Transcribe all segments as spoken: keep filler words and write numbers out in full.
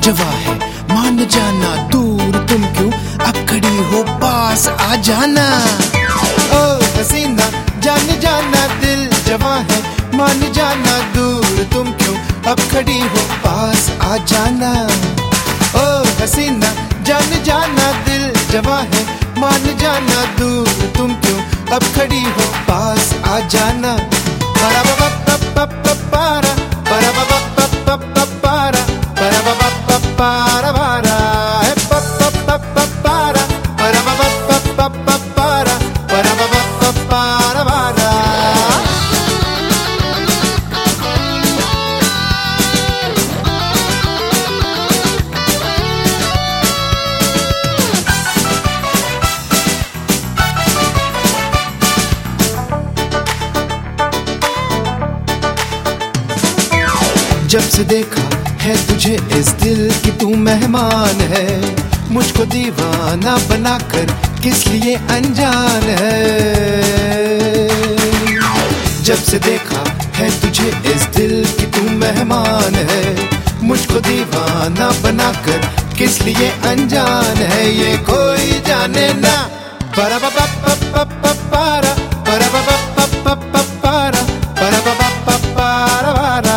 जवा है, मान जाना दूर तुम क्यों अब खड़ी हो पास आ जाना। ओ हसीना जान जाना दिल जवा है, मान जाना दूर तुम क्यों अब खड़ी हो पास आ जाना। ओ हसीना जान जाना दिल जवा है, मान जाना दूर तुम क्यों अब खड़ी हो पास आ जाना। para pa pa pa pa para para pa pa pa pa para para pa pa pa para para hey pa pa pa pa para para pa pa pa pa para para pa pa pa para para। जब से देखा है तुझे इस दिल की तू मेहमान है, मुझको दीवाना बनाकर किस लिए अनजान है। जब से देखा है तुझे इस दिल की तू मेहमान है, मुझको दीवाना बनाकर किस लिए अनजान है। ये कोई जाने ना para pa pa pa pa pa para para pa pa pa pa pa para para pa pa pa para para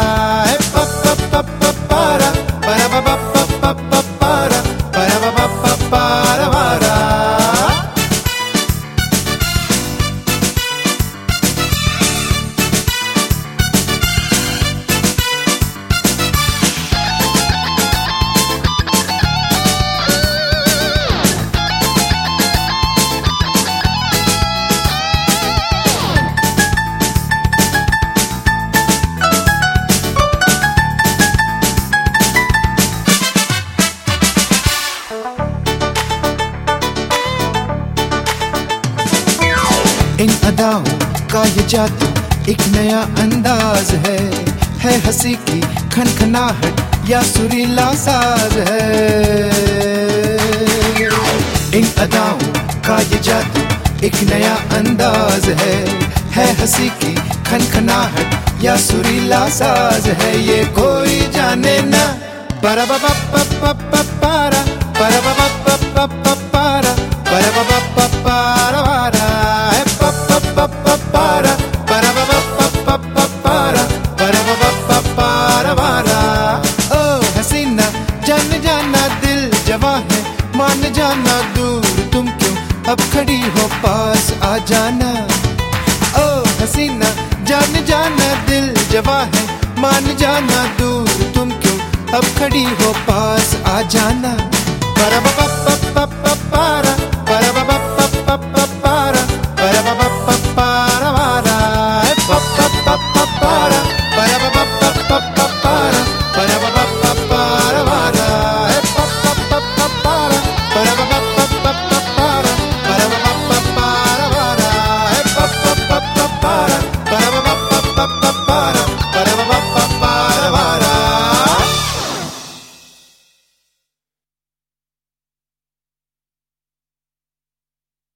इन अदाओं का ये जादू एक नया अंदाज है, है हंसी की खनखनाहट या सुरीला साज है। इन अदाओं का ये जादू एक नया अंदाज है, है हंसी की खनखनाहट या सुरीला साज है। ये कोई जाने ना para pa pa pa pa pa para para pa pa pa pa pa para para pa pa pa para para para para pa pa pa pa para para pa pa para para। ओ हसीना जान जाना दिल जवा है, मान जाना दूर तुम क्यों अब खड़ी हो पास आ जाना। ओ हसीना जान जाना दिल जवा है, मान जाना दूर तुम क्यों अब खड़ी हो पास आ जाना। para pa pa pa pa para